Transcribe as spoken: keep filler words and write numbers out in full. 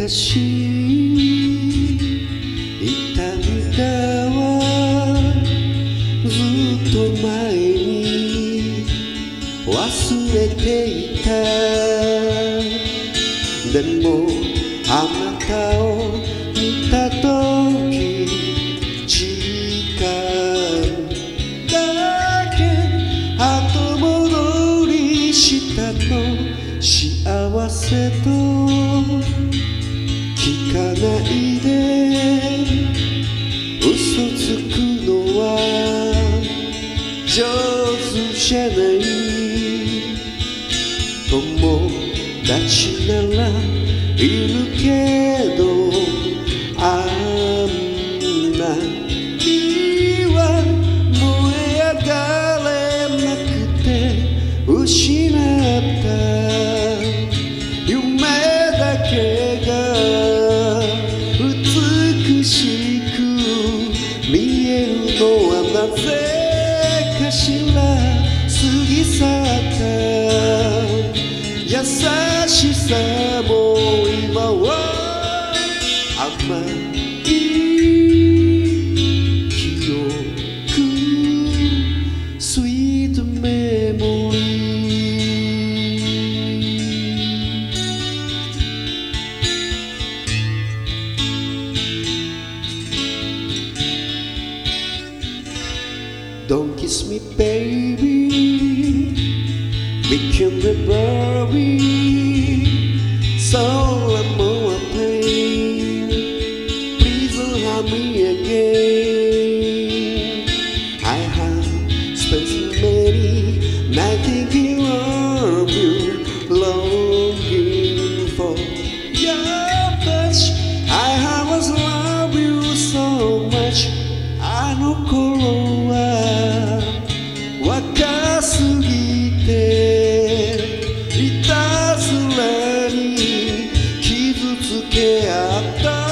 昔痛みだわずっと前に忘れていたでもあなたを見たとき時間だけ後戻りしたの幸せと聞かないで嘘つくのは上手じゃない友達ならいるけどあんなには燃え上がれなくて失った夢だけが美しく見えるのはなぜかしら過ぎ去った優しさも今は甘い記憶 Sweet memory Don't kiss me, baby. We can bury so more pain. Please don't harm me again. I have spent so many nights thinking of you, longing for your touch. I have always loved you so much. あの頃は若すぎていたずらに傷つけ合った